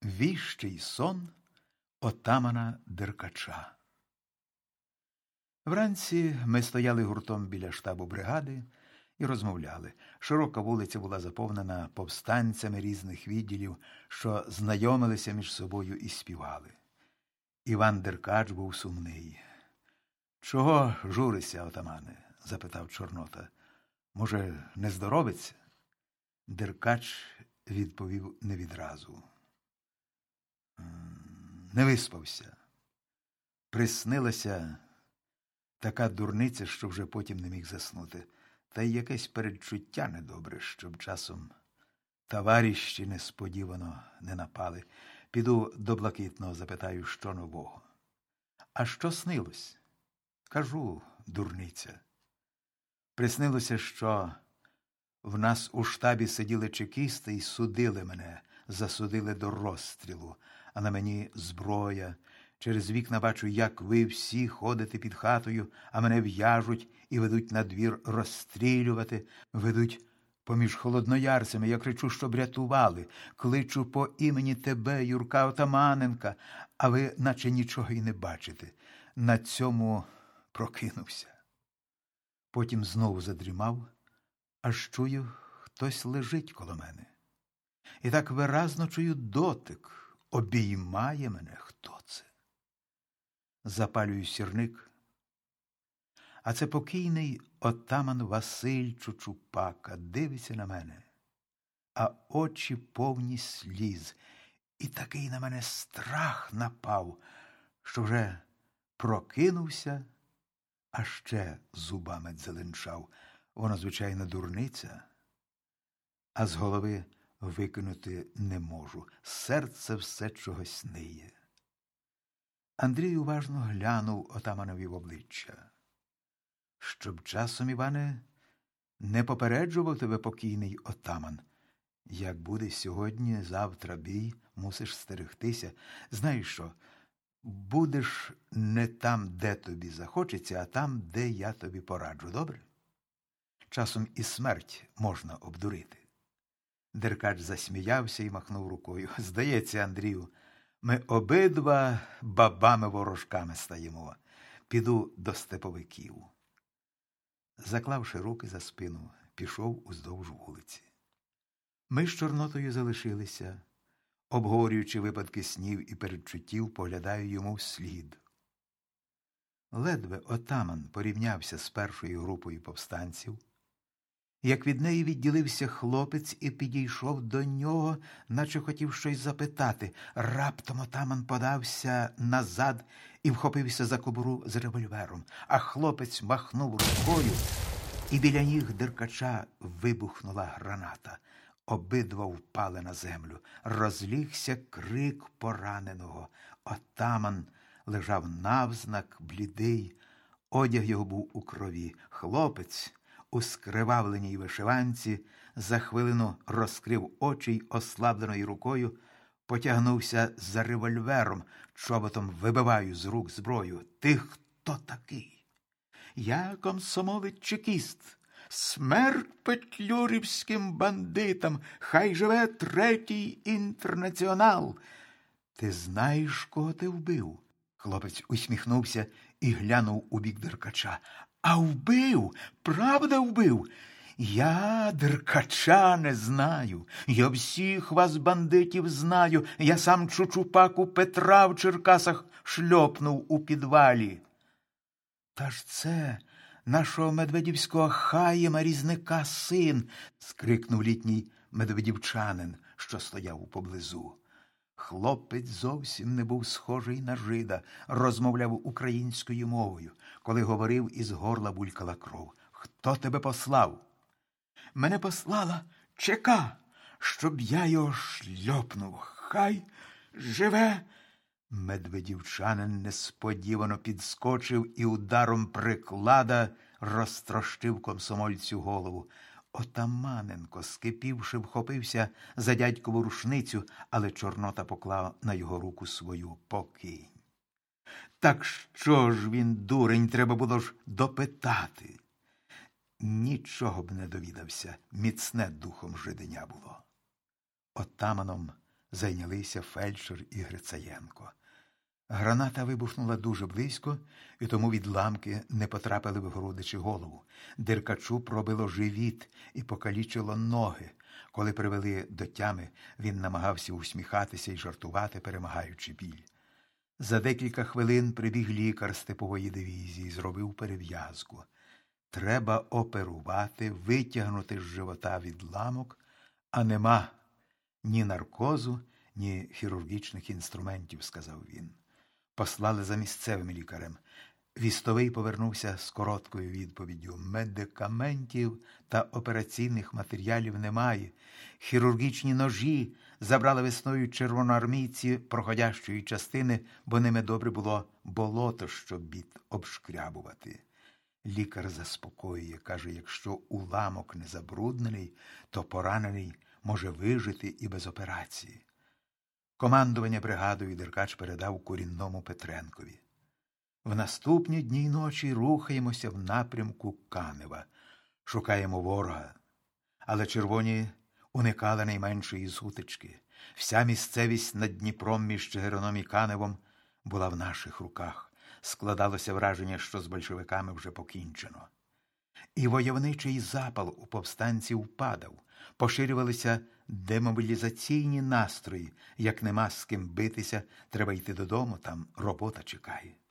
Віщий сон отамана Деркача. Вранці ми стояли гуртом біля штабу бригади і розмовляли. Широка вулиця була заповнена повстанцями різних відділів, що знайомилися між собою і співали. Іван Деркач був сумний. «Чого журишся, отамане?» – запитав Чорнота. «Може, не здоровиться?» Деркач відповів не відразу. «Не виспався. Приснилася така дурниця, що вже потім не міг заснути. Та й якесь передчуття недобре, щоб часом товариші несподівано не напали. Піду до Блакитного, запитаю, що нового». «А що снилось?» «Кажу, дурниця. Приснилося, що в нас у штабі сиділи чекісти і судили мене, засудили до розстрілу, а на мені зброя. Через вікна бачу, як ви всі ходите під хатою, а мене в'яжуть і ведуть на двір розстрілювати, ведуть поміж холодноярцями. Я кричу, щоб рятували, кличу по імені тебе, Юрка Отаманенка, а ви наче нічого й не бачите». На цьому прокинувся. Потім знову задрімав, аж чую, хтось лежить коло мене. І так виразно чую дотик, обіймає мене. Хто це? Запалюю сірник, а це покійний отаман Василь Чучупака дивиться на мене, а очі повні сліз. І такий на мене страх напав, що вже прокинувся, а ще зубами дзеленчав. Воно, звичайно, дурниця, а з голови викинути не можу. Серце все чогось ниє. Андрій уважно глянув отаманові в обличчя. «Щоб часом, Іване, не попереджував тебе покійний отаман. Як буде сьогодні, завтра бій, мусиш стерегтися. Знаєш що, будеш не там, де тобі захочеться, а там, де я тобі пораджу, добре? Часом і смерть можна обдурити». Деркач засміявся і махнув рукою. «Здається, Андрію, ми обидва бабами-ворожками стаємо. Піду до степовиків». Заклавши руки за спину, пішов уздовж вулиці. Ми з Чорнотою залишилися. Обговорюючи випадки снів і передчуттів, поглядаю йому вслід. Ледве отаман порівнявся з першою групою повстанців, як від неї відділився хлопець і підійшов до нього, наче хотів щось запитати. Раптом отаман подався назад і вхопився за кобуру з револьвером, а хлопець махнув рукою, і біля ніг Деркача вибухнула граната. Обидва впали на землю. Розлігся крик пораненого. Отаман лежав навзнак, блідий, одяг його був у крові. Хлопець у скривавленій вишиванці за хвилину розкрив очі й ослабленою рукою потягнувся за револьвером, чоботом вибиваю з рук зброю. «Ти хто такий?» «Я комсомолець-чекіст. Смерть петлюрівським бандитам! Хай живе Третій інтернаціонал!» «Ти знаєш, кого ти вбив?» Хлопець усміхнувся і глянув у бік Деркача. «А вбив? Правда вбив? Я Деркача не знаю. Я всіх вас, бандитів, знаю. Я сам Чучупаку Петра в Черкасах шльопнув у підвалі». «Та ж це нашого медведівського Хаєма Різника син!» – скрикнув літній медведівчанин, що стояв поблизу. Хлопець зовсім не був схожий на жида, розмовляв українською мовою. Коли говорив, із горла булькала кров. «Хто тебе послав?» «Мене послала ЧК, щоб я його шльопнув. Хай живе!» Медведівчанин несподівано підскочив і ударом приклада розтрощив комсомольцю голову. Отаманенко, скипівши, вхопився за дядькову рушницю, але Чорнота поклав на його руку свою. «Покинь». «Так що ж він, дурень, треба було ж допитати». Нічого б не довідався, міцне духом жиденя було. Отаманом зайнялися фельдшер і Грицаєнко. Граната вибухнула дуже близько, і тому відламки не потрапили в груди чи голову. Деркачу пробило живіт і покалічило ноги. Коли привели до тями, він намагався усміхатися і жартувати, перемагаючи біль. За декілька хвилин прибіг лікар степової дивізії, зробив перев'язку. Треба оперувати, витягнути з живота відламок, а нема ні наркозу, ні хірургічних інструментів, сказав він. Послали за місцевим лікарем. Вістовий повернувся з короткою відповіддю. Медикаментів та операційних матеріалів немає. Хірургічні ножі забрали весною червоноармійці проходящої частини, бо ними добре було болото, щоб бід обшкрябувати. Лікар заспокоює, каже, якщо уламок не забруднений, то поранений може вижити і без операції. Командування бригадою Деркач передав Курінному Петренкові. В наступні дні й ночі рухаємося в напрямку Канева. Шукаємо ворога. Але червоні уникали найменшої сутички. Вся місцевість над Дніпром між Чигирином і Каневом була в наших руках. Складалося враження, що з большевиками вже покінчено. І войовничий запал у повстанців падав. Поширювалися демобілізаційні настрої. Як нема з ким битися, треба йти додому, там робота чекає.